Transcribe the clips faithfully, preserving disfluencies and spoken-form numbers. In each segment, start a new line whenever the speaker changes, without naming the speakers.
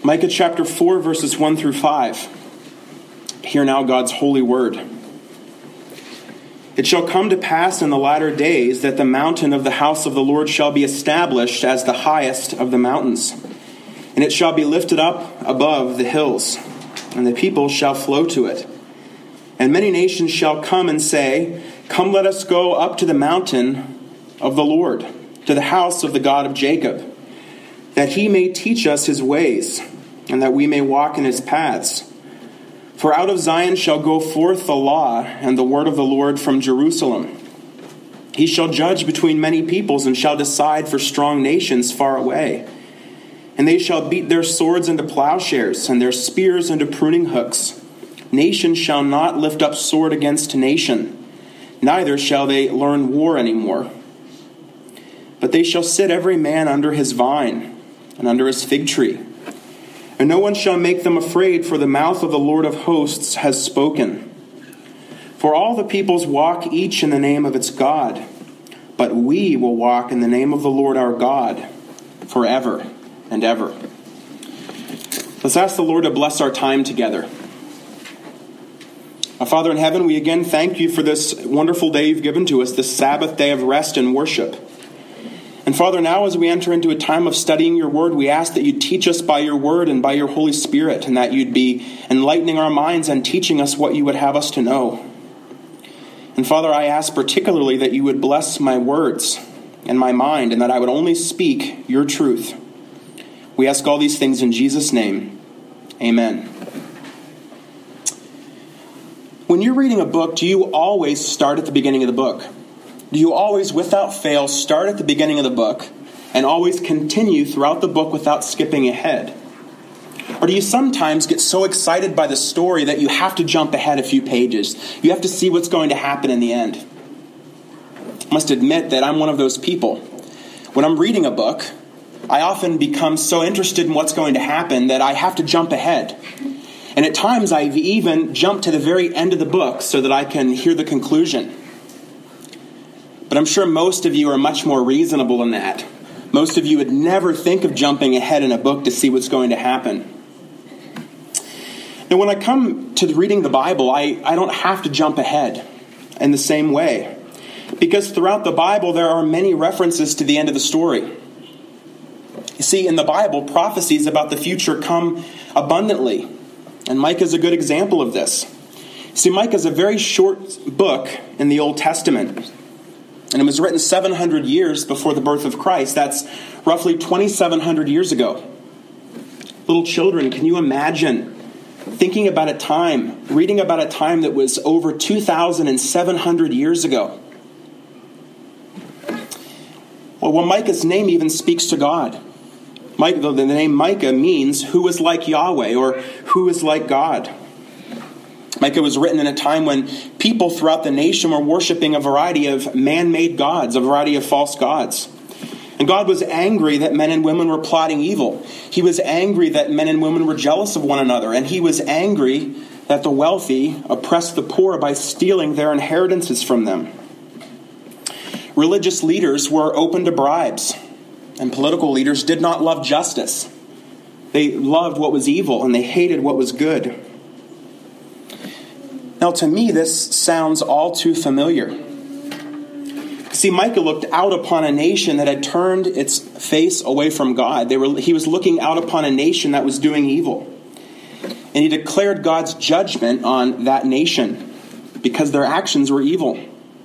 Micah chapter four, verses one through five. Hear now God's holy word. It shall come to pass in the latter days that the mountain of the house of the Lord shall be established as the highest of the mountains, and it shall be lifted up above the hills, and the people shall flow to it. And many nations shall come and say, Come, let us go up to the mountain of the Lord, to the house of the God of Jacob, that he may teach us his ways, and that we may walk in his paths. For out of Zion shall go forth the law and the word of the Lord from Jerusalem. He shall judge between many peoples and shall decide for strong nations far away. And they shall beat their swords into plowshares and their spears into pruning hooks. Nation shall not lift up sword against nation, neither shall they learn war any more. But they shall sit every man under his vine and under his fig tree. And no one shall make them afraid, for the mouth of the Lord of hosts has spoken. For all the peoples walk each in the name of its God, but we will walk in the name of the Lord our God forever and ever. Let's ask the Lord to bless our time together. Our Father in heaven, we again thank you for this wonderful day you've given to us, this Sabbath day of rest and worship. And Father, now as we enter into a time of studying your word, we ask that you teach us by your word and by your Holy Spirit, and that you'd be enlightening our minds and teaching us what you would have us to know. And Father, I ask particularly that you would bless my words and my mind, and that I would only speak your truth. We ask all these things in Jesus' name. Amen. When you're reading a book, do you always start at the beginning of the book? Do you always, without fail, start at the beginning of the book and always continue throughout the book without skipping ahead? Or do you sometimes get so excited by the story that you have to jump ahead a few pages? You have to see what's going to happen in the end. I must admit that I'm one of those people. When I'm reading a book, I often become so interested in what's going to happen that I have to jump ahead. And at times I've even jumped to the very end of the book so that I can hear the conclusion. But I'm sure most of you are much more reasonable than that. Most of you would never think of jumping ahead in a book to see what's going to happen. Now, when I come to reading the Bible, I, I don't have to jump ahead in the same way. Because throughout the Bible, there are many references to the end of the story. You see, in the Bible, prophecies about the future come abundantly. And Micah is a good example of this. See, Micah is a very short book in the Old Testament. And it was written seven hundred years before the birth of Christ. That's roughly twenty-seven hundred years ago. Little children, can you imagine thinking about a time, reading about a time that was over two thousand seven hundred years ago? Well, well, Micah's name even speaks to God. Micah, the name Micah means who is like Yahweh, or who is like God. Micah was written in a time when people throughout the nation were worshiping a variety of man-made gods, a variety of false gods. And God was angry that men and women were plotting evil. He was angry that men and women were jealous of one another. And he was angry that the wealthy oppressed the poor by stealing their inheritances from them. Religious leaders were open to bribes. And political leaders did not love justice. They loved what was evil and they hated what was good. Now, to me, this sounds all too familiar. See, Micah looked out upon a nation that had turned its face away from God. They were, he was looking out upon a nation that was doing evil. And he declared God's judgment on that nation because their actions were evil.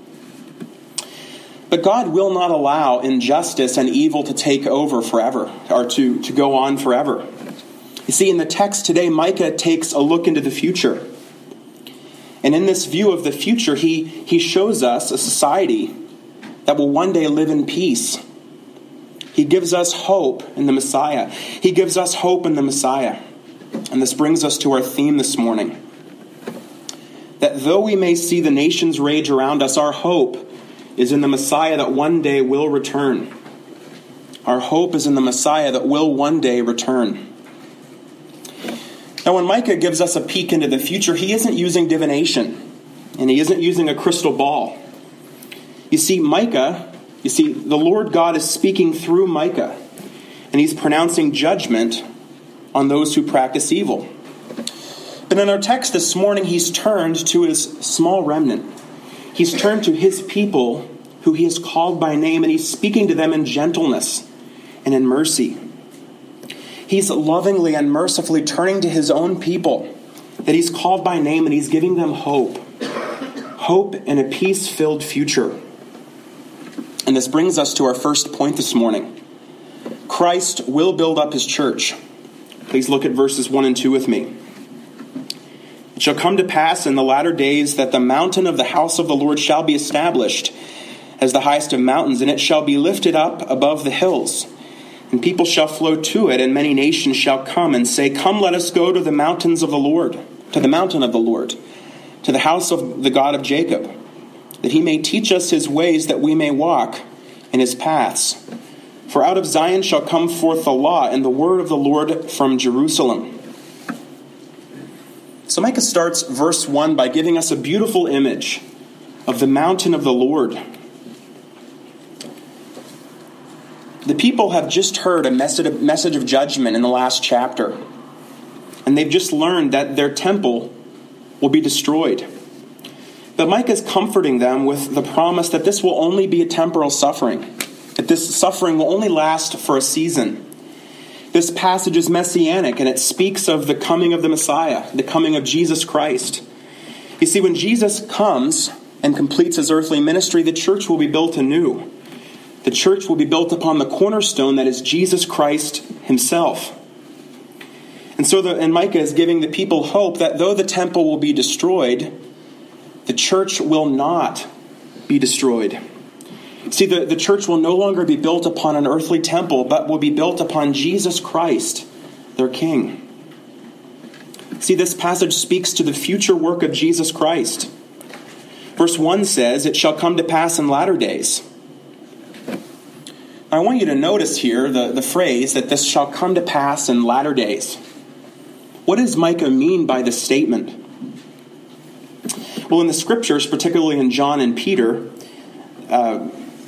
But God will not allow injustice and evil to take over forever, or to, to go on forever. You see, in the text today, Micah takes a look into the future. And in this view of the future, he, he shows us a society that will one day live in peace. He gives us hope in the Messiah. He gives us hope in the Messiah. And this brings us to our theme this morning. That though we may see the nations rage around us, our hope is in the Messiah that one day will return. Our hope is in the Messiah that will one day return. Now, when Micah gives us a peek into the future, he isn't using divination, and he isn't using a crystal ball. You see, Micah, you see, the Lord God is speaking through Micah, and he's pronouncing judgment on those who practice evil. But in our text this morning, he's turned to his small remnant. He's turned to his people who he has called by name, and he's speaking to them in gentleness and in mercy. He's lovingly and mercifully turning to his own people that he's called by name, and he's giving them hope. Hope in a peace-filled future. And this brings us to our first point this morning. Christ will build up his church. Please look at verses one and two with me. It shall come to pass in the latter days that the mountain of the house of the Lord shall be established as the highest of mountains, and it shall be lifted up above the hills. And people shall flow to it, and many nations shall come and say, Come, let us go to the mountains of the Lord, to the mountain of the Lord, to the house of the God of Jacob, that he may teach us his ways, that we may walk in his paths. For out of Zion shall come forth the law, and the word of the Lord from Jerusalem. So Micah starts verse one by giving us a beautiful image of the mountain of the Lord. The people have just heard a message of judgment in the last chapter. And they've just learned that their temple will be destroyed. But Micah is comforting them with the promise that this will only be a temporal suffering. That this suffering will only last for a season. This passage is messianic, and it speaks of the coming of the Messiah, the coming of Jesus Christ. You see, when Jesus comes and completes his earthly ministry, the church will be built anew. The church will be built upon the cornerstone that is Jesus Christ himself. And so the, and Micah is giving the people hope that though the temple will be destroyed, the church will not be destroyed. See, the, the church will no longer be built upon an earthly temple, but will be built upon Jesus Christ, their King. See, this passage speaks to the future work of Jesus Christ. Verse one says, It shall come to pass in latter days. I want you to notice here the, the phrase that this shall come to pass in latter days. What does Micah mean by this statement? Well, in the scriptures, particularly in John and Peter, uh,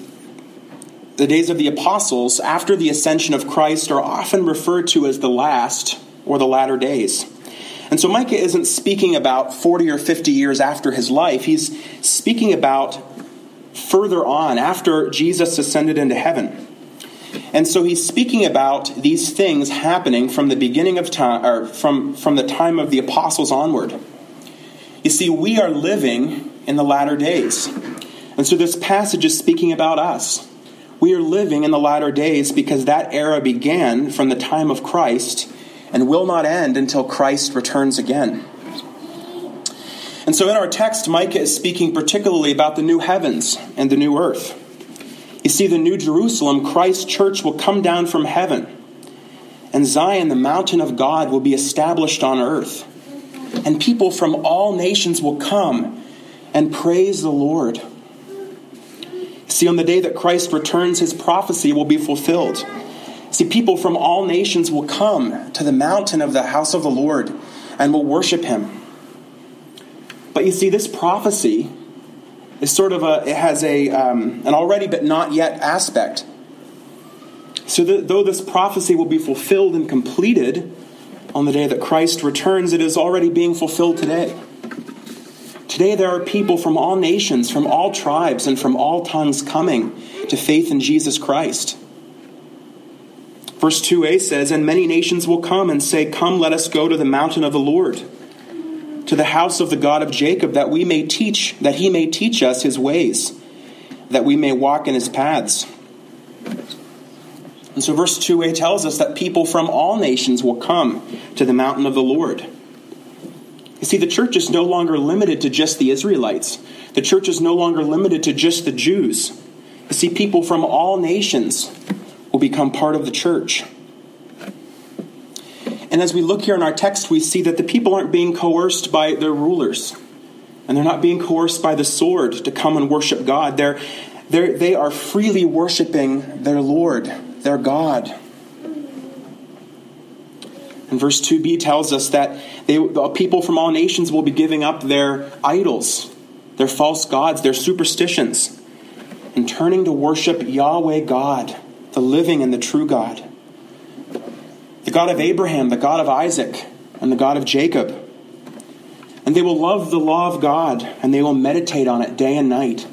the days of the apostles after the ascension of Christ are often referred to as the last or the latter days. And so Micah isn't speaking about forty or fifty years after his life. He's speaking about further on, after Jesus ascended into heaven. And so he's speaking about these things happening from the beginning of time, or from, from the time of the apostles onward. You see, we are living in the latter days. And so this passage is speaking about us. We are living in the latter days because that era began from the time of Christ and will not end until Christ returns again. And so in our text, Micah is speaking particularly about the new heavens and the new earth. You see, the new Jerusalem, Christ's church, will come down from heaven. And Zion, the mountain of God, will be established on earth. And people from all nations will come and praise the Lord. See, on the day that Christ returns, his prophecy will be fulfilled. See, people from all nations will come to the mountain of the house of the Lord and will worship him. But you see, this prophecy is sort of a, it has a um, an already but not yet aspect. So that though this prophecy will be fulfilled and completed on the day that Christ returns, it is already being fulfilled today. Today there are people from all nations, from all tribes, and from all tongues coming to faith in Jesus Christ. Verse two a says, And many nations will come and say, Come, let us go to the mountain of the Lord, to the house of the God of Jacob, that we may teach, that he may teach us his ways, that we may walk in his paths. And so verse two a tells us that people from all nations will come to the mountain of the Lord. You see, the church is no longer limited to just the Israelites. The church is no longer limited to just the Jews. You see, people from all nations will become part of the church. And as we look here in our text, we see that the people aren't being coerced by their rulers. And they're not being coerced by the sword to come and worship God. They're, they're, they are freely worshiping their Lord, their God. And verse two b tells us that they, the people from all nations will be giving up their idols, their false gods, their superstitions, and turning to worship Yahweh God, the living and the true God. The God of Abraham, the God of Isaac, and the God of Jacob. And they will love the law of God, and they will meditate on it day and night.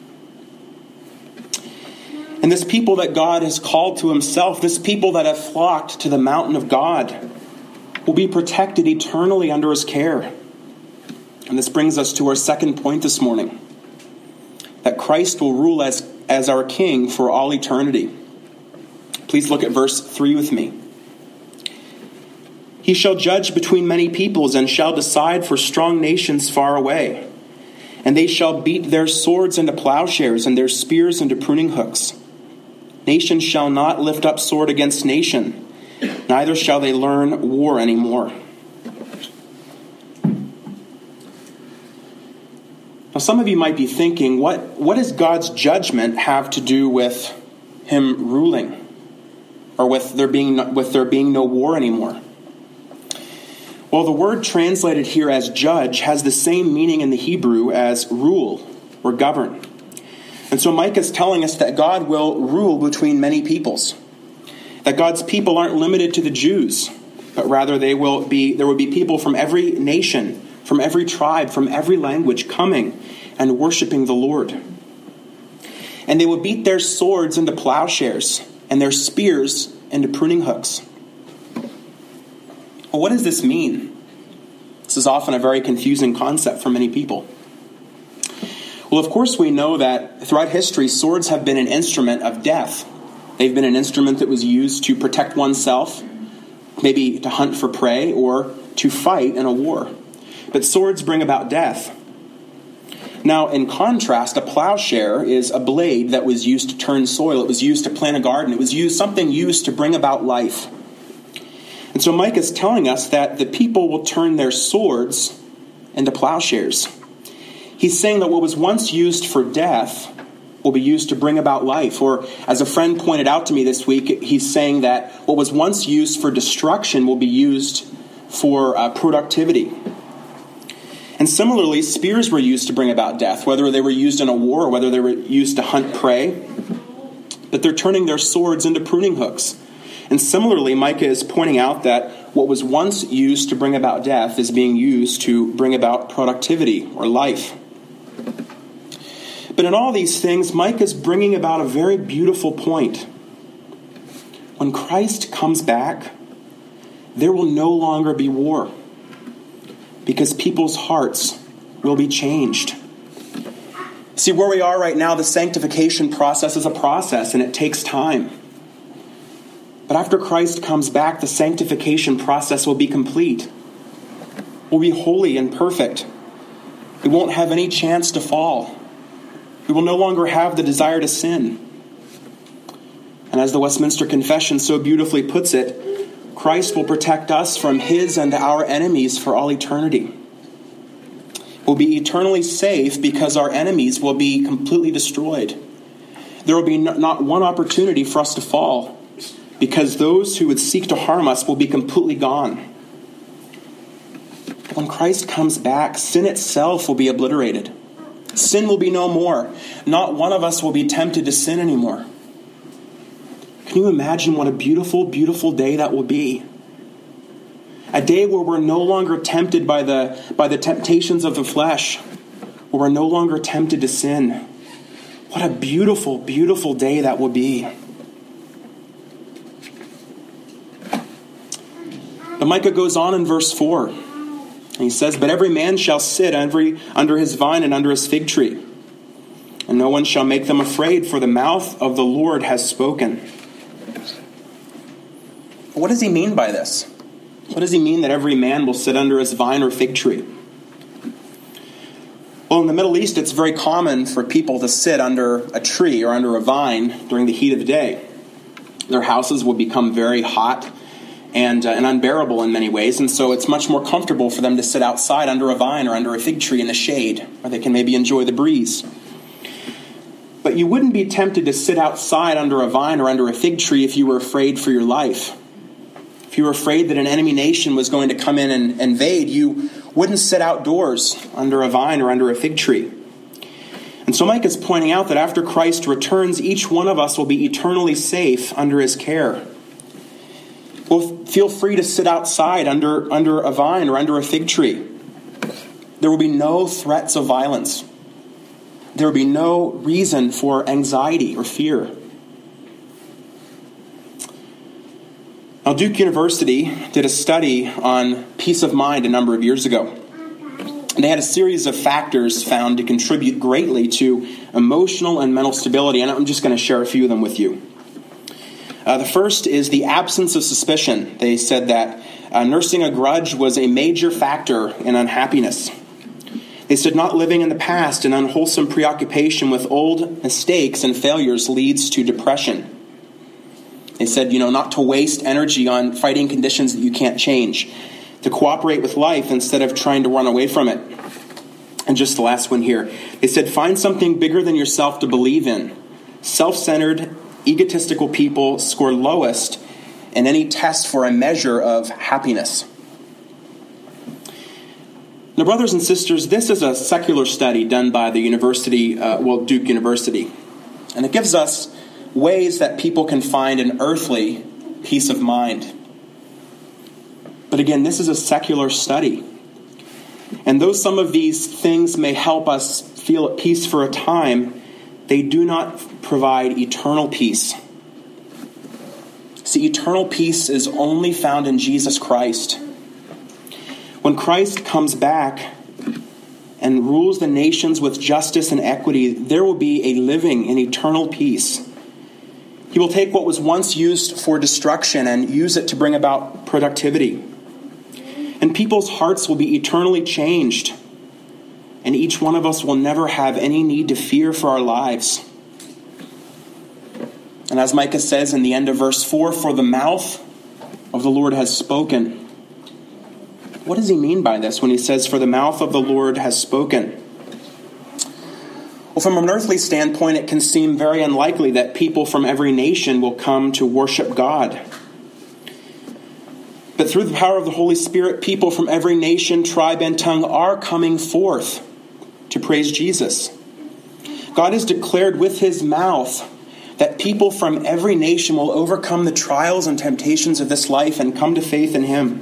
And this people that God has called to himself, this people that have flocked to the mountain of God, will be protected eternally under his care. And this brings us to our second point this morning, that Christ will rule as, as our king for all eternity. Please look at verse three with me. He shall judge between many peoples and shall decide for strong nations far away. And they shall beat their swords into plowshares and their spears into pruning hooks. Nation shall not lift up sword against nation, neither shall they learn war anymore. Now, some of you might be thinking, what, what does God's judgment have to do with him ruling? Or with there being no, with there being no war anymore? Well, the word translated here as judge has the same meaning in the Hebrew as rule or govern. And so Micah is telling us that God will rule between many peoples. That God's people aren't limited to the Jews, but rather they will be there will be people from every nation, from every tribe, from every language coming and worshiping the Lord. And they will beat their swords into plowshares and their spears into pruning hooks. Well, what does this mean? This is often a very confusing concept for many people. Well, of course, we know that throughout history, swords have been an instrument of death. They've been an instrument that was used to protect oneself, maybe to hunt for prey, or to fight in a war. But swords bring about death. Now, in contrast, a plowshare is a blade that was used to turn soil. It was used to plant a garden. It was used something used to bring about life. And so Micah is telling us that the people will turn their swords into plowshares. He's saying that what was once used for death will be used to bring about life. Or, as a friend pointed out to me this week, he's saying that what was once used for destruction will be used for uh, productivity. And similarly, spears were used to bring about death, whether they were used in a war or whether they were used to hunt prey. But they're turning their swords into pruning hooks. And similarly, Micah is pointing out that what was once used to bring about death is being used to bring about productivity or life. But in all these things, Micah is bringing about a very beautiful point. When Christ comes back, there will no longer be war, because people's hearts will be changed. See, where we are right now, the sanctification process is a process, and it takes time. But after Christ comes back, the sanctification process will be complete. We'll be holy and perfect. We won't have any chance to fall. We will no longer have the desire to sin. And as the Westminster Confession so beautifully puts it, Christ will protect us from his and our enemies for all eternity. We'll be eternally safe because our enemies will be completely destroyed. There will be not one opportunity for us to fall, because those who would seek to harm us will be completely gone. When Christ comes back, sin itself will be obliterated. Sin will be no more. Not one of us will be tempted to sin anymore. Can you imagine what a beautiful, beautiful day that will be? A day where we're no longer tempted by the, by the temptations of the flesh, where we're no longer tempted to sin. What a beautiful, beautiful day that will be. But Micah goes on in verse four. And he says, "But every man shall sit every, under his vine and under his fig tree. And no one shall make them afraid, for the mouth of the Lord has spoken." What does he mean by this? What does he mean that every man will sit under his vine or fig tree? Well, in the Middle East, it's very common for people to sit under a tree or under a vine during the heat of the day. Their houses will become very hot and, uh, and unbearable in many ways, and so it's much more comfortable for them to sit outside under a vine or under a fig tree in the shade, where they can maybe enjoy the breeze. But you wouldn't be tempted to sit outside under a vine or under a fig tree if you were afraid for your life. If you were afraid that an enemy nation was going to come in and invade, you wouldn't sit outdoors under a vine or under a fig tree. And so Micah is pointing out that after Christ returns, each one of us will be eternally safe under his care. Well, feel free to sit outside under, under a vine or under a fig tree. There will be no threats of violence. There will be no reason for anxiety or fear. Now, Duke University did a study on peace of mind a number of years ago. And they had a series of factors found to contribute greatly to emotional and mental stability, and I'm just going to share a few of them with you. Uh, the first is the absence of suspicion. They said that uh, nursing a grudge was a major factor in unhappiness. They said not living in the past and unwholesome preoccupation with old mistakes and failures leads to depression. They said, you know, not to waste energy on fighting conditions that you can't change, to cooperate with life instead of trying to run away from it. And just the last one here. They said, find something bigger than yourself to believe in. Self-centered, egotistical people score lowest in any test for a measure of happiness. Now, brothers and sisters, this is a secular study done by the university, uh, well, Duke University. And it gives us ways that people can find an earthly peace of mind. But again, this is a secular study. And though some of these things may help us feel at peace for a time, they do not provide eternal peace. See, eternal peace is only found in Jesus Christ. When Christ comes back and rules the nations with justice and equity, there will be a living and eternal peace. He will take what was once used for destruction and use it to bring about productivity. And people's hearts will be eternally changed. And each one of us will never have any need to fear for our lives. And as Micah says in the end of verse four, for the mouth of the Lord has spoken. What does he mean by this when he says, for the mouth of the Lord has spoken? Well, from an earthly standpoint, it can seem very unlikely that people from every nation will come to worship God. But through the power of the Holy Spirit, people from every nation, tribe, and tongue are coming forth to praise Jesus. God has declared with his mouth that people from every nation will overcome the trials and temptations of this life and come to faith in him.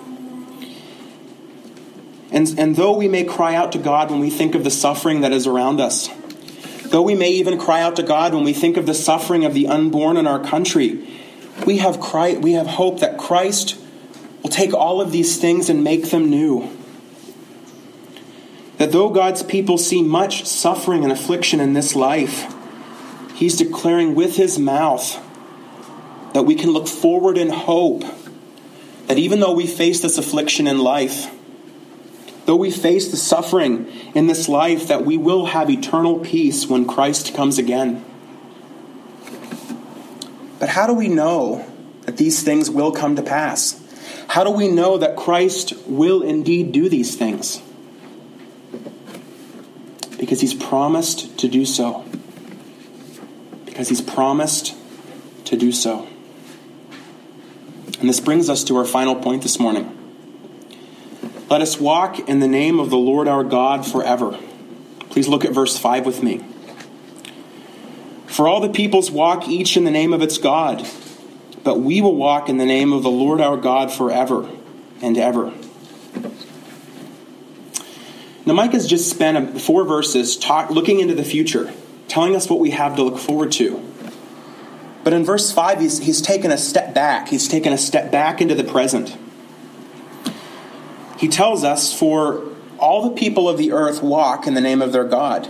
And, and though we may cry out to God when we think of the suffering that is around us, though we may even cry out to God when we think of the suffering of the unborn in our country, we have cry, we have hope that Christ will take all of these things and make them new. That though God's people see much suffering and affliction in this life, he's declaring with his mouth that we can look forward in hope. That even though we face this affliction in life, though we face the suffering in this life, that we will have eternal peace when Christ comes again. But how do we know that these things will come to pass? How do we know that Christ will indeed do these things? Because he's promised to do so. Because he's promised to do so. And this brings us to our final point this morning. Let us walk in the name of the Lord our God forever. Please look at verse five with me. For all the peoples walk each in the name of its God, but we will walk in the name of the Lord our God forever and ever. Now, Mike has just spent four verses talk, looking into the future, telling us what we have to look forward to. But in verse five, he's, he's taken a step back. He's taken a step back into the present. He tells us, for all the people of the earth walk in the name of their God.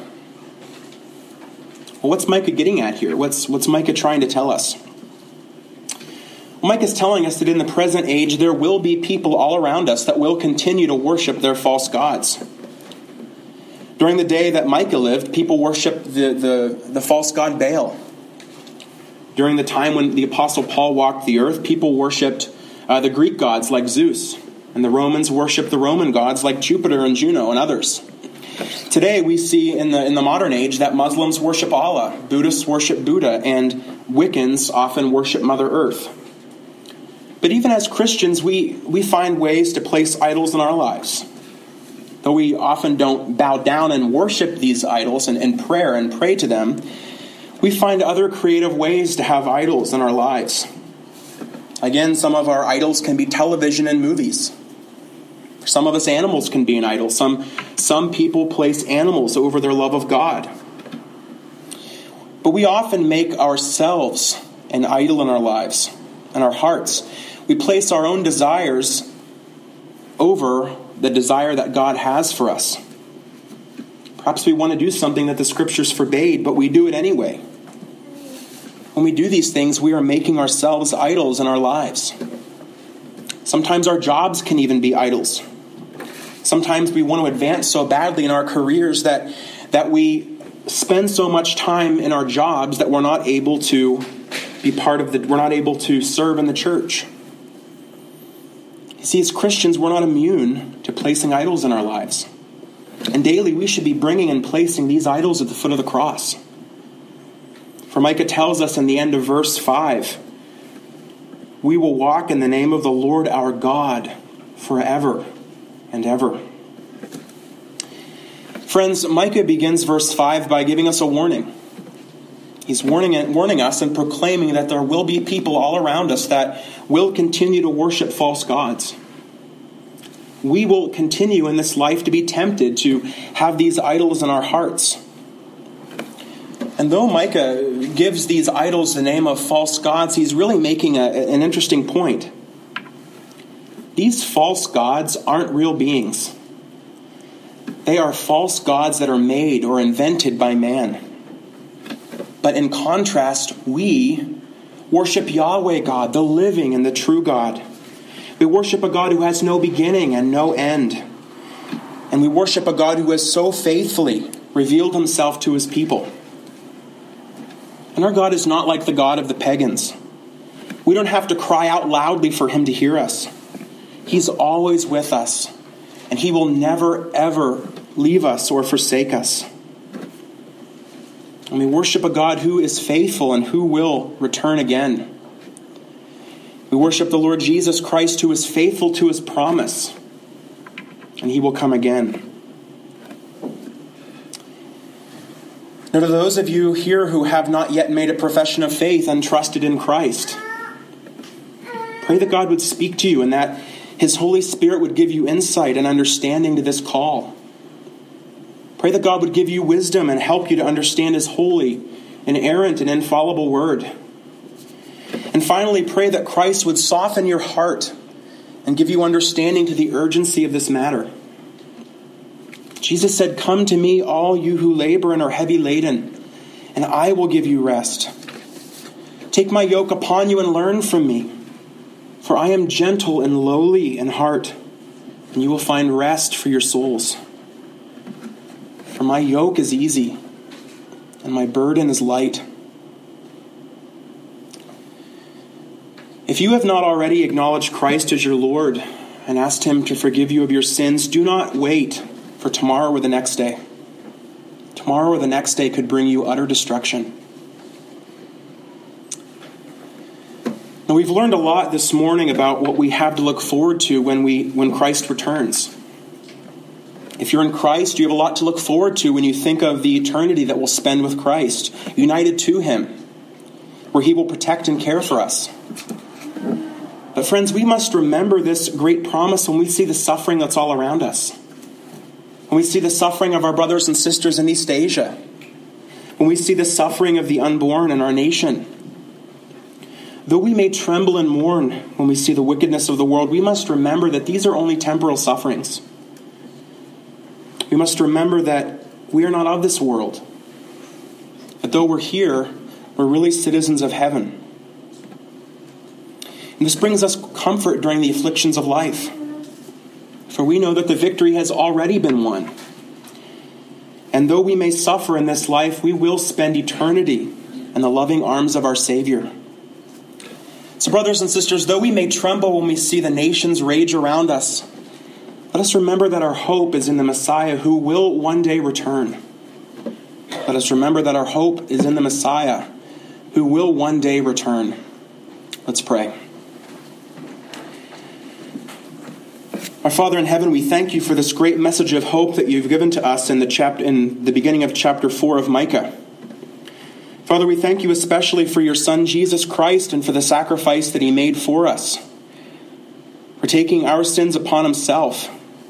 Well, what's Micah getting at here? What's, what's Micah trying to tell us? Well, Micah is telling us that in the present age, there will be people all around us that will continue to worship their false gods. During the day that Micah lived, people worshiped the, the, the false god Baal. During the time when the Apostle Paul walked the earth, people worshipped uh, the Greek gods like Zeus. And the Romans worship the Roman gods like Jupiter and Juno and others. Today we see in the in the modern age that Muslims worship Allah, Buddhists worship Buddha, and Wiccans often worship Mother Earth. But even as Christians, we, we find ways to place idols in our lives. Though we often don't bow down and worship these idols in, in prayer and pray to them, we find other creative ways to have idols in our lives. Again, some of our idols can be television and movies. For some of us, animals can be an idol. Some, some people place animals over their love of God. But we often make ourselves an idol in our lives and our hearts. We place our own desires over the desire that God has for us. Perhaps we want to do something that the Scriptures forbade, but we do it anyway. When we do these things, we are making ourselves idols in our lives. Sometimes our jobs can even be idols. Sometimes we want to advance so badly in our careers that, that we spend so much time in our jobs that we're not able to be part of the, we're not able to serve in the church. You see, as Christians, we're not immune to placing idols in our lives. And daily we should be bringing and placing these idols at the foot of the cross. For Micah tells us in the end of verse five, we will walk in the name of the Lord our God forever and ever. Friends, Micah begins verse five by giving us a warning. He's warning, warning us and proclaiming that there will be people all around us that will continue to worship false gods. We will continue in this life to be tempted to have these idols in our hearts. And though Micah gives these idols the name of false gods, he's really making a, an interesting point. These false gods aren't real beings. They are false gods that are made or invented by man. But in contrast, we worship Yahweh God, the living and the true God. We worship a God who has no beginning and no end. And we worship a God who has so faithfully revealed himself to his people. And our God is not like the God of the pagans. We don't have to cry out loudly for him to hear us. He's always with us. And he will never, ever leave us or forsake us. And we worship a God who is faithful and who will return again. We worship the Lord Jesus Christ, who is faithful to his promise, and he will come again. Now, to those of you here who have not yet made a profession of faith and trusted in Christ, pray that God would speak to you and that his Holy Spirit would give you insight and understanding to this call. Pray that God would give you wisdom and help you to understand his holy, inerrant, and infallible word. And finally, pray that Christ would soften your heart and give you understanding to the urgency of this matter. Jesus said, "Come to me, all you who labor and are heavy laden, and I will give you rest. Take my yoke upon you and learn from me, for I am gentle and lowly in heart, and you will find rest for your souls. For my yoke is easy, and my burden is light." If you have not already acknowledged Christ as your Lord and asked him to forgive you of your sins, do not wait for tomorrow or the next day. Tomorrow or the next day could bring you utter destruction. Now, we've learned a lot this morning about what we have to look forward to when we when Christ returns. If you're in Christ, you have a lot to look forward to when you think of the eternity that we'll spend with Christ, united to him, where he will protect and care for us. But friends, we must remember this great promise when we see the suffering that's all around us. When we see the suffering of our brothers and sisters in East Asia. When we see the suffering of the unborn in our nation. Though we may tremble and mourn when we see the wickedness of the world, we must remember that these are only temporal sufferings. We must remember that we are not of this world. That though we're here, we're really citizens of heaven. And this brings us comfort during the afflictions of life. For we know that the victory has already been won. And though we may suffer in this life, we will spend eternity in the loving arms of our Savior. So brothers and sisters, though we may tremble when we see the nations rage around us, let us remember that our hope is in the Messiah who will one day return. Let us remember that our hope is in the Messiah who will one day return. Let's pray. Our Father in heaven, we thank you for this great message of hope that you've given to us in the chapter, in the beginning of chapter four of Micah. Father, we thank you especially for your Son, Jesus Christ, and for the sacrifice that he made for us, for taking our sins upon himself.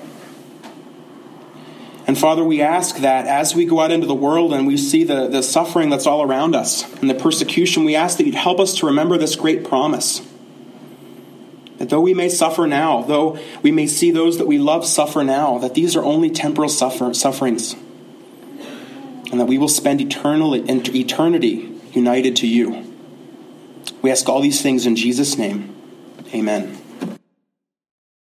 And Father, we ask that as we go out into the world and we see the, the suffering that's all around us and the persecution, we ask that you'd help us to remember this great promise. That though we may suffer now, though we may see those that we love suffer now, that these are only temporal suffer, sufferings. And that we will spend eternal, eternity united to you. We ask all these things in Jesus' name. Amen.